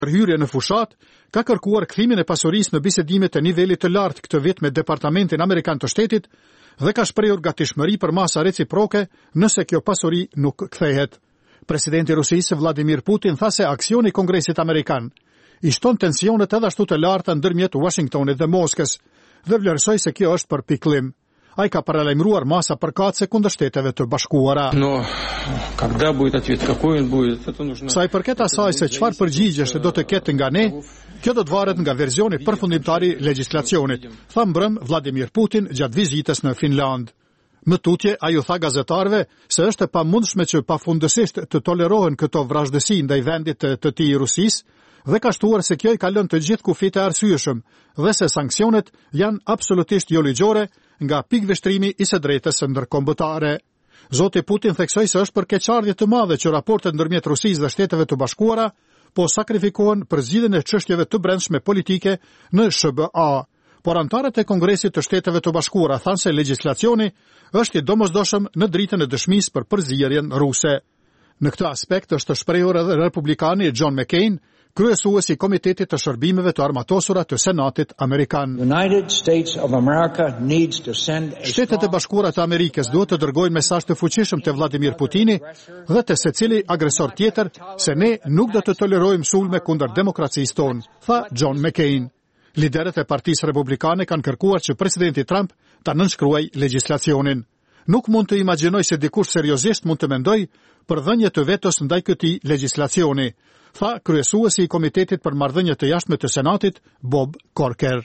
për hyrje në fushat, ka kërkuar kthimin e pasurisë në bisedimet e nivelit të lartë këtë vit me Departamentin Amerikan të Shtetit dhe ka shprehur gatishmëri për masa reciproke nëse kjo pasuri nuk kthehet. Presidenti i Rusisë Vladimir Putin tha se aksioni i Kongresit Amerikan i shton tensionet edhe ashtu të larta ndërmjet Washingtonit dhe Moskës dhe vlerësoi se kjo është për pikëllim. Ai ka paralajmëruar masa përkatëse kundër Shteteve të Bashkuara. Sa i përket asaj se çfarë përgjigjesh do të ketë nga ne, kjo do të varet nga versioni përfundimtar i legjislacionit, tha mbrëm Vladimir Putin gjatë vizitës në Finland. Më tutje, ai u tha gazetarëve se është e pamundshme që pafundësisht të tolerohen këto vrasdësi ndaj vendit të tij Rusisë dhe ka shtuar se kjo i ka lënë të gjithë kufit e arsyeshëm dhe se sanksionet janë absolutisht jo ligjore nga pikëveshtrimi i së drejtës ndërkombëtare. Zoti Putin theksoi se është për keqardhje të madhe që raportet ndërmjet Rusisë dhe Shteteve të Bashkuara po sakrifikohen për zgjidhjen e çështjeve të brendshme politike në SBA. Por antarët e Kongresit të Shteteve të Bashkuara thanë se legjislacioni është i domosdoshëm në dritën e dëshmisë për përzierjen ruse. Në këtë aspekt është shprehur edhe republikani John McCain, kryesuesi i Komitetit të Shërbimeve të Armatosura të Senatit Amerikan. Shtetet e Bashkuara të Amerikës duhet të dërgojnë mesazh të fuqishëm te Vladimir Putini dhe te secili agresor tjetër se ne nuk do të tolerojmë sulme kundër demokracisë tonë, tha John McCain. Liderët e Partisë Republikane kanë kërkuar që presidenti Trump ta nënshkruajë legjislacionin. Nuk mund të imagjinoj se dikush seriozisht mund të mendoj për dhënje të vetos ndaj këtij legjislacioni, tha kryesuesi i Komitetit për Marrëdhënie të Jashtme të Senatit, Bob Corker.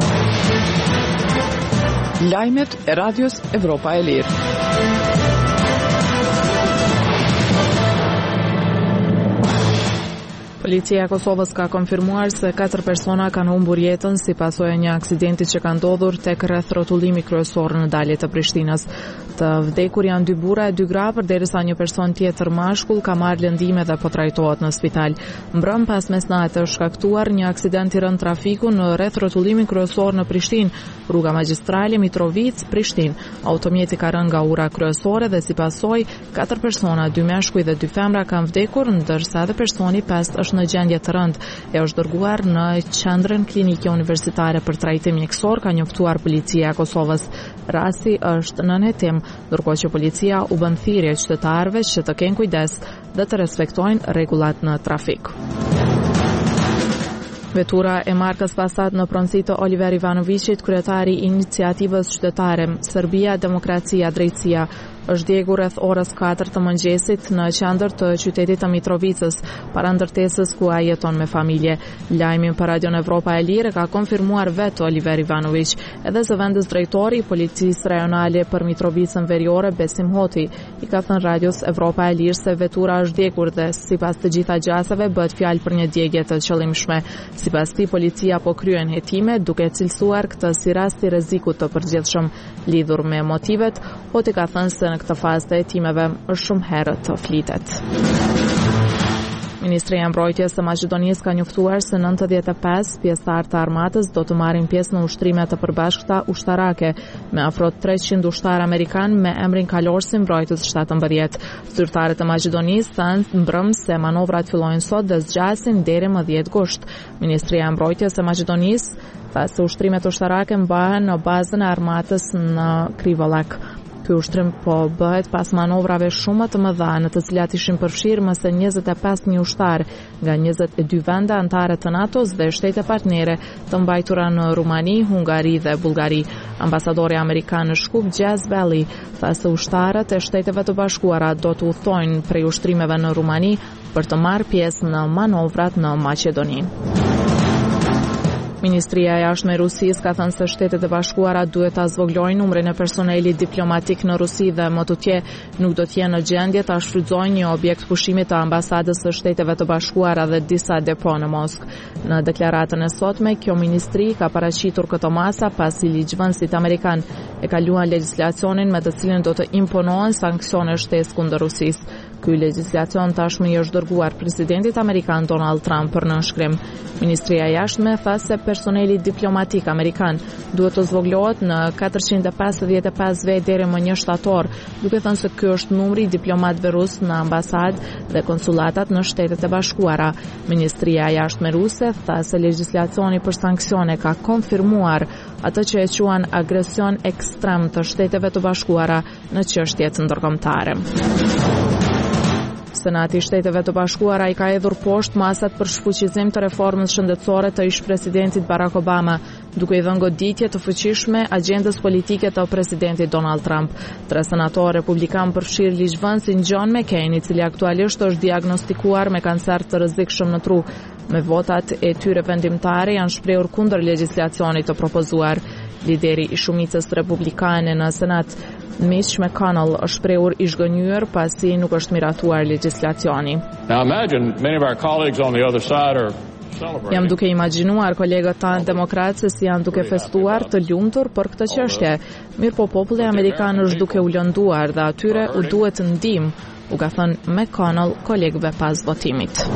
Lajmet e Radios Evropa e Lirë. Policia e Kosovës ka konfirmuar se 4 persona kanë humbur jetën si pasojë e një aksidenti që ka ndodhur tek rreth rrotullimi kryesor në dalje të Prishtinës. Të vdekur janë 2 burra e 2 gra, përderisa një person tjetër mashkull ka marrë lëndime dhe po trajtohet në spital. Mbrëm pas mesnatë është shkaktuar një aksident i rënd trafiku në rreth rrotullimin kryesor në Prishtinë, rruga magjistrale Mitrovic-Prishtinë. Automjeti ka rënë nga ura kryesore dhe si pasojë 4 persona, 2 meshkuj dhe 2 femra kanë vdekur, ndërsa edhe personi 5 është në gjendje të rëndë e është dërguar në qendrën klinike universitare për trajtim mjekësor, ka njoftuar policia e Kosovës. Rasti është nën hetim, ndërkohë që policia u bën thirrje qytetarëve që të kenë kujdes dhe të respektojnë rregullat në trafik. Vetura e markës Passat në pronësi të Oliver Ivanovićit, kryetari i iniciativës qytetare Serbia, Demokracia, Drejtësia, është djegur rreth orës 4 të mëngjesit në qendër të qytetit të Mitrovicës, para ndërtesës ku ai jeton me familje. Lajmin për Radion Evropa e Lirë ka konfirmuar vetë Oliver Ivanović, edhe zëvendës drejtori i policisë rajonale për Mitrovicën Veriore, Besim Hoti, i ka thënë Radios Evropa e Lirë se vetura është djegur dhe sipas të gjitha gjasave bëhet fjalë për një djegje të qëllimshme. Sipas tij, policia po kryen hetime duke cilësuar këtë si rast i rrezikut të përgjithshëm. Lidhur me motivet, Hoti ka thënë se në këtë fazë të hetimeve është shumë herët të flitet. Ministri i Mbrojtjes së Maqedonisë ka njoftuar se 95 pjesëtar të armatës do të marrin pjesë në ushtrime të përbashkëta ushtarake me afro 300 ushtar amerikan me emrin kalor si mbrojtës 17. Zyrtarët e Maqedonisë thanë mbrëm se manovrat fillojnë sot dhe zgjasin deri më 10 gusht. Ministri i Mbrojtjes së Maqedonisë tha se ushtrimet ushtarake mbahen në bazën e armatës në Krivolak. Ky ushtrim po bëhet pas manovrave shumë të mëdha në të cilat ishin përfshirë më se 25 një ushtar nga 22 vende anëtare të NATO-s dhe shtete partnere të mbajtura në Rumani, Hungari dhe Bullgari. Ambasadori amerikan në Shkup, Jazz Valley, tha se ushtarët e Shteteve të Bashkuara do të udhtojnë prej ushtrimeve në Rumani për të marrë pjesë në manovrat në Maqedoni. Ministria e Jashtme e Rusisë ka thënë se Shtetet e Bashkuara duhet ta zvoglojnë numrin e personelit diplomatik në Rusi dhe më tutje nuk do të jenë në gjendje ta shfrytëzojnë një objekt pushimi të ambasadës së Shteteve të Bashkuara dhe disa depo në Moskë. Në deklaratën e sotme, kjo ministri ka paraqitur këto masa pasi ligjvënësit amerikan e kaluan legjislacionin me të cilin do të imponohen sanksione shtesë kundër Rusisë. Ky legjislacion tashmë i është dërguar presidentit amerikan Donald Trump për nënshkrim. Ministria e Jashtme tha se personeli diplomatik amerikan duhet të zvogëlohet në 455 vjet deri më 1 shtator, duke thënë se ky është numri i diplomatëve rus në ambasadë dhe konsulatat në Shtetet e Bashkuara. Ministria e Jashtme ruse tha se legjislacioni për sanksione ka konfirmuar atë që e quan agresion ekstrem të Shteteve të Bashkuara në çështjet ndërkombëtare. Senati i Shteteve të Bashkuara i ka hedhur poshtë masat për shfuqizim të reformës shëndetësore të ish-presidentit Barack Obama, duke i dhënë goditje të fuqishme agjendës politike të presidentit Donald Trump. 3 senatorë republikanë përfshirë ligjvënësin John McCain, i cili aktualisht është diagnostikuar me kancer të rrezikshëm në tru. Me votat e tyre vendimtare janë shprehur kundër legjislacionit të propozuar. Lideri i shumicës republikane në Senat, Mitch McConnell, është shprehur i zhgënjur pasi nuk është miratuar legjislacioni. Jam duke imagjinuar kolegët tanë demokratë se si janë duke festuar të lumtur për këtë çështje. Mirëpo populli amerikan është duke u lënduar dhe atyre u duhet ndihmë, u ka thënë McConnell kolegëve pas votimit.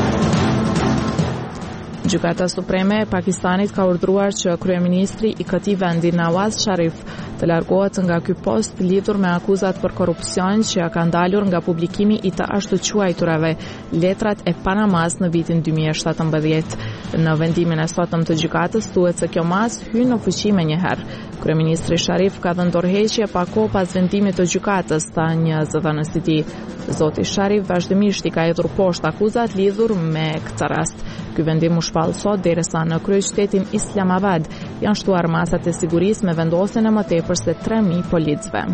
Gjykata Supreme e Pakistanit ka urdhëruar që kryeministri i këtij vendi Nawaz Sharif të largohet nga ky post lidhur me akuzat për korrupsion që ka ndalur nga publikimi i të ashtuquajturave letrat e Panamas në vitin 2017. Në vendimin e sotëm të gjykatës thuhet se kjo mas hyn në fuqi menjëherë. Kryeministri Sharif ka dhënë dorëheqje pa kohë pas vendimit të gjykatës, tha një zëdhënës i tij. Zoti Sharif vazhdimisht i ka hedhur poshtë akuzat lidhur me këtë rast. Ky vendim u shpall sot derisa në kryeqytetin Islamabad janë shtuar masat e sigurisë me vendosjen e më tepër se 3.000 policëve.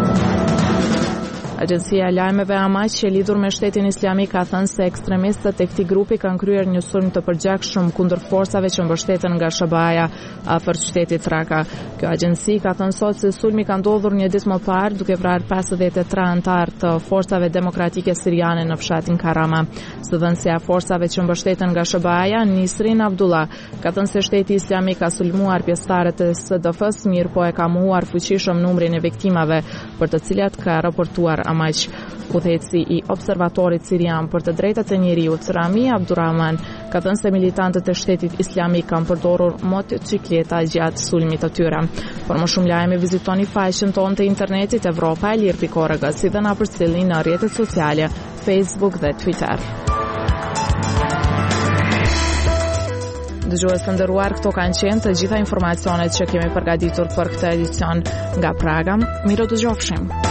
Agjencia e lajmeve Amaq që lidhur me Shtetin Islamik ka thënë se ekstremistët e këtij grupi kanë kryer një sulm të përgjakshëm kundër forcave që mbështeten nga SHBA-ja afër qytetit Raqqa. Kjo agjenci ka thënë sot se sulmi ka ndodhur një ditë më parë duke vrarë 53 anëtar të forcave demokratike siriane në fshatin Karama. Zëdhënësia e forcave që mbështeten nga SHBA-ja, Nisrin Abdullah, ka thënë se Shteti Islamik ka sulmuar pjesëtarët e SDF-s, mirë po e ka mohuar fuqishëm numrin e viktimave, për të cilat ka raportuar Amaq. Udhëheqësi i Observatorit Sirian për të drejtat e njerëzit, Rami Abdurrahman, ka thënë se militantët e Shtetit Islamik kanë përdorur motocikleta gjatë sulmit të tyre. Për më shumë lajme vizitoni faqen tonë të internetit evropaelir.org, si dhe na përcjellni në rrjetet sociale, Facebook dhe Twitter. Dëgjues të nderuar, këto kanë qenë të gjitha informacionet që kemi përgatitur për këtë edicion nga Praga. Miro dëgjofshim.